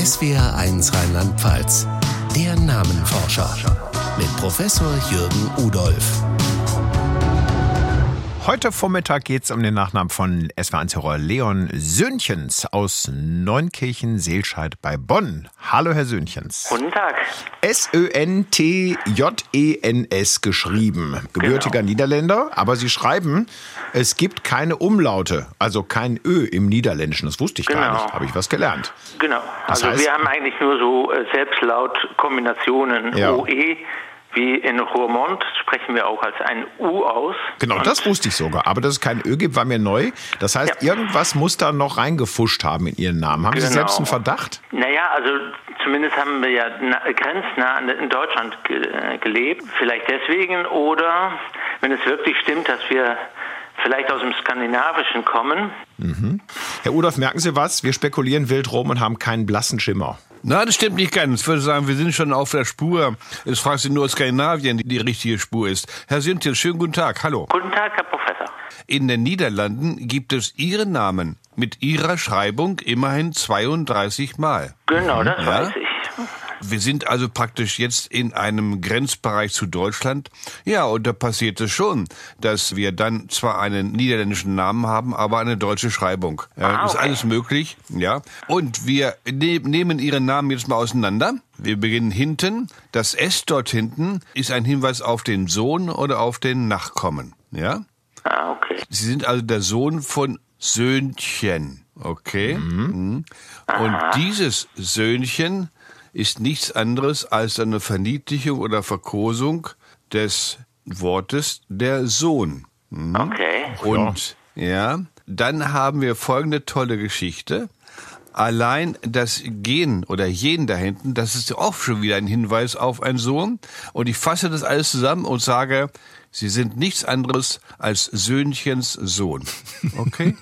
SWR1 Rheinland-Pfalz. Der Namenforscher mit Professor Jürgen Udolph. Heute Vormittag geht es um den Nachnamen von SWR1-Hörer Leon Söhnchens aus Neunkirchen-Seelscheid bei Bonn. Hallo, Herr Söhnchens. Guten Tag. Söntjens geschrieben. Gebürtiger Niederländer, aber Sie schreiben, es gibt keine Umlaute, also kein Ö im Niederländischen. Das wusste ich gar nicht, habe ich was gelernt. Genau, Das also heißt, wir haben eigentlich nur so Selbstlautkombinationen, Ja. OE. Wie in Roermond sprechen wir auch als ein U aus. Genau, das wusste ich sogar. Aber dass es kein Ö gibt, war mir neu. Das heißt, irgendwas muss da noch reingefuscht haben in Ihren Namen. Haben Sie selbst einen Verdacht? Naja, also zumindest haben wir ja grenznah in Deutschland gelebt. Vielleicht deswegen oder wenn es wirklich stimmt, dass wir vielleicht aus dem Skandinavischen kommen. Herr Udolph, merken Sie was? Wir spekulieren wild rum und haben keinen blassen Schimmer. Na, das stimmt nicht ganz. Ich würde sagen, wir sind schon auf der Spur. Es fragt sich nur Skandinavien, die richtige Spur ist. Herr Söntjens, schönen guten Tag. Hallo. Guten Tag, Herr Professor. In den Niederlanden gibt es Ihren Namen mit Ihrer Schreibung immerhin 32 Mal. Genau, das weiß ich. Wir sind also praktisch jetzt in einem Grenzbereich zu Deutschland. Ja, und da passiert es schon, dass wir dann zwar einen niederländischen Namen haben, aber eine deutsche Schreibung. Ist alles möglich, ja. Und wir nehmen Ihren Namen jetzt mal auseinander. Wir beginnen hinten. Das S dort hinten ist ein Hinweis auf den Sohn oder auf den Nachkommen, ja. Okay. Sie sind also der Sohn von Söhnchen, okay. Und dieses Söhnchen ist nichts anderes als eine Verniedlichung oder Verkosung des Wortes der Sohn. Okay. Und ja, dann haben wir folgende tolle Geschichte. Allein das Gen oder Jen da hinten, das ist auch schon wieder ein Hinweis auf einen Sohn. Und ich fasse das alles zusammen und sage, Sie sind nichts anderes als Söhnchens Sohn. Okay?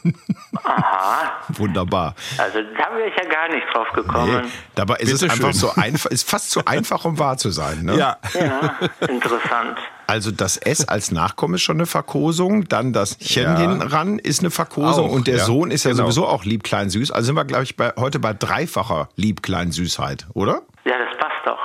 Aha. Wunderbar. Also da wäre ich ja gar nicht drauf gekommen. Nee, dabei ist es einfach so einfach, ist fast zu einfach, um wahr zu sein. Ne? Ja. Ja, interessant. Also das S als Nachkommen ist schon eine Verkosung, dann das Chen hinten ran ist eine Verkosung Auch, und der ja. Sohn ist ja Genau. sowieso auch lieb, klein, süß. Also sind wir, glaube ich, heute bei dreifacher lieb, klein, Süßheit, oder? Ja, das passt doch.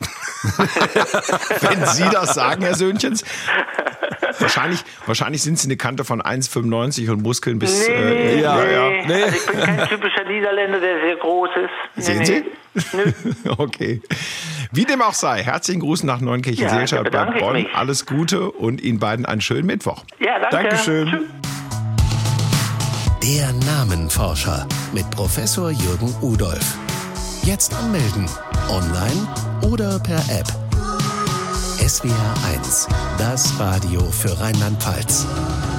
Wenn Sie das sagen, Herr Söhnchens. Wahrscheinlich sind Sie eine Kante von 1,95 und Muskeln bis... Nee. Nee. Also ich bin kein typischer Niederländer, der sehr groß ist. Sehen Sie? Nö. Okay. Wie dem auch sei, herzlichen Gruß nach Neunkirchen-Seelscheid bei bedanke ich Bonn. mich. Alles Gute und Ihnen beiden einen schönen Mittwoch. Ja, danke. Dankeschön. Tschüss. Der Namenforscher mit Professor Jürgen Udolph. Jetzt anmelden. Online oder per App. SWR1, das Radio für Rheinland-Pfalz.